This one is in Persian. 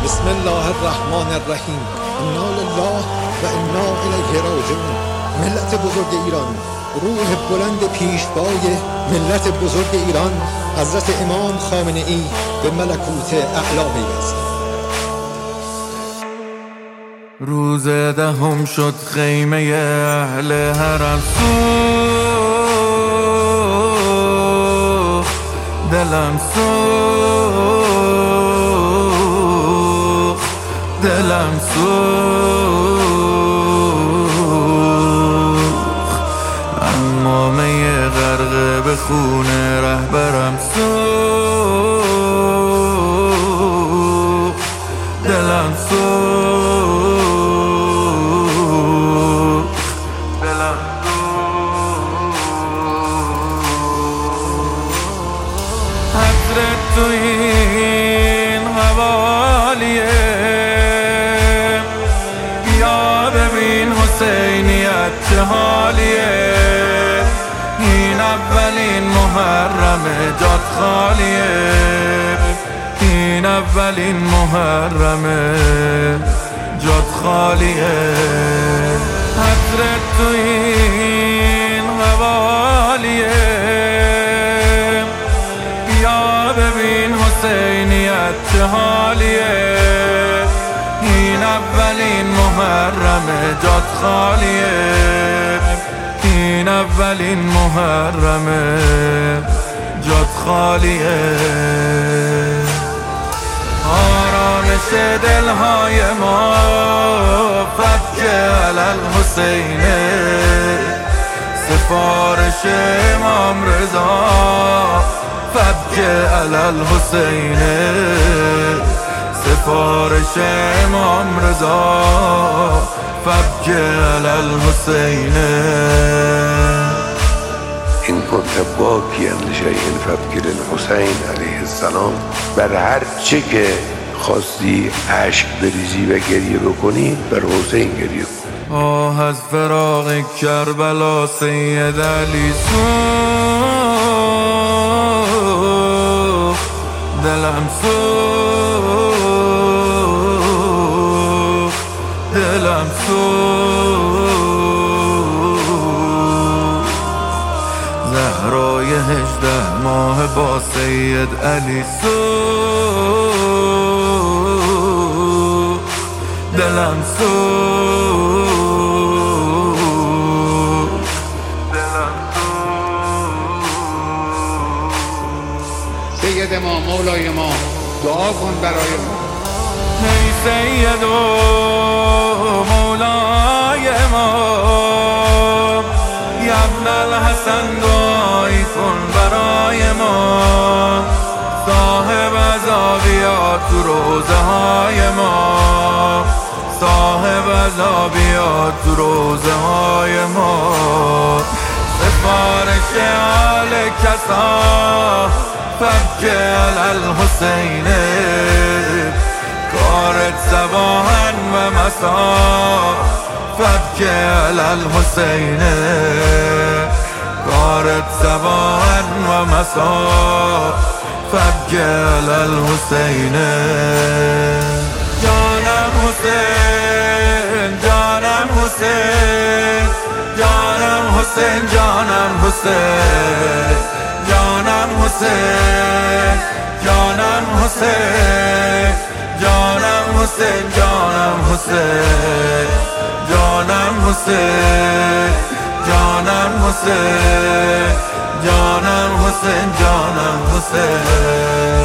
بسم الله الرحمن الرحیم. انا لله و انا الیه راجعون. ملت بزرگ ایران، روح بلند پیشوای ملت بزرگ ایران حضرت امام خامنه ای به ملکوت اعلی پیوست. روز دهم شد خیمه اهل حرم سوخت، دلم سوخت، دلم سوخت، اما می غرق به خون رهبرم سوخت، دلم سوخت، دلم حضرت تو این حوالیه، بیا ببین حسینیت چه حالیه، این اولین محرم جات خالیه، این اولین محرم جات خالیه. حضرت تو این حوالیه، بیا ببین حسینیت چه حالیه، این اولین محرم جات خالیه، این اولین محرم جات خالیه. آرامش دلهای ما فبک علی الحسین، سفارش امام رضا فبک علی الحسین، سفارش امام رضا فبک علی الحسین. إن كنت باكيا لشيء فابكي للحسين علیه السلام. بر هر چه که خواستی اشک بریزی و گریه بکنی بر حسین گریه کن. آه از فراق کربلا سید علی سوخت، دلم سوخت، دلم سوخت، زهرای 18 ماه با سید علی سوخت، دلم سوخت، دلم سوخت. سید ما، مولای ما، دعا کن برای ما. ای سید و مولای ما، یا ابن الحسن دعایی کن برای ما، صاحب عذابیات تو روزه های ما، صاحب عذابیات تو روزه های ما، سفارش آل کسا فبک علی الحسین، کارت صباحا و مسا فبک علی الحسین، کارت صباحا و مسا فبک علی الحسین. جانم حسین، جانم حسین، جانم حسین، جانم حسین، جانم حسین، جانم حسین، جانم حسین، جانم حسین، جانم حسین، جانم حسین، جانم حسین، جانم حسین.